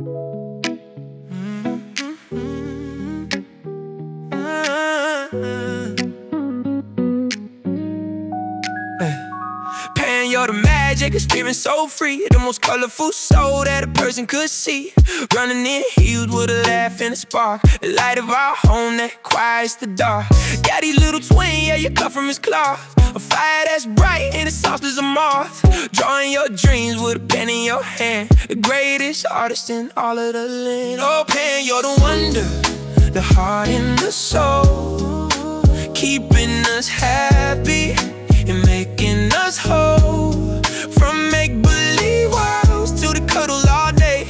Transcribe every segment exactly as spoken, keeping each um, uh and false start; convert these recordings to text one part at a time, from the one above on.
Pan, you're the magic, experience so free. The most colorful soul that a person could see. Running in heels with a laugh and a spark. The light of our home that quiets the dark. Got these little twin, yeah, you cut from his cloth. A fire that's bright and it's soft as a moth. Drawing your dreams with a pen in your hand. The greatest artist in all of the land. Oh, Pan, you're the wonder, the heart and the soul, keeping us happy and making us whole. From make-believe worlds to the cuddle all day.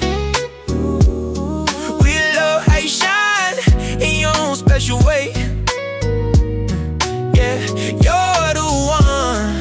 We love how you shine in your own special way. Yeah, you're the one.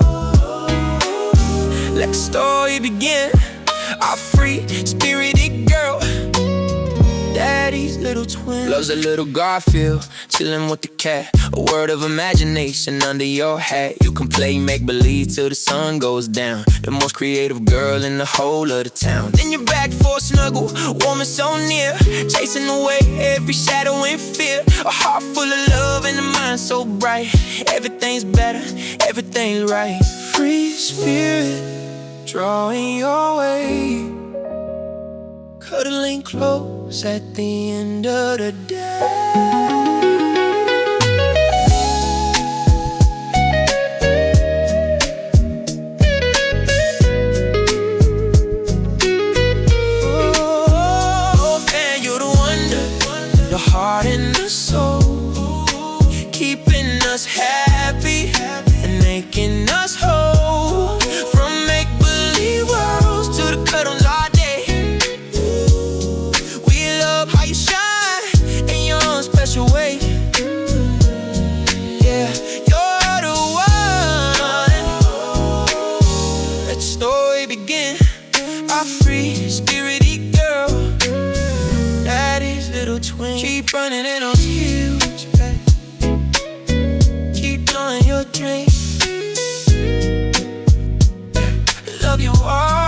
Let the story begin. Our free-spirited girl, Daddy's little twin. Loves a little Garfield, chillin' with the cat. A word of imagination under your hat. You can play make-believe till the sun goes down. The most creative girl in the whole of the town. Then you're back for a snuggle, warm and so near, chasing away every shadow and fear. A heart full of love and a mind so bright. Everything's better, everything's right. Free spirit, drawing your way, cuddling close at the end of the day. Oh, Pan, you're the wonder, the heart and the soul, keeping us happy and making us whole. From make-believe worlds to the cuddles all day. We love how you shine in your own special way. Yeah, you're the one. Let the story begin. Our free-spirited girl, Daddy's little twin. Keep running in those heels, babe. Keep doing your dream. Love you all.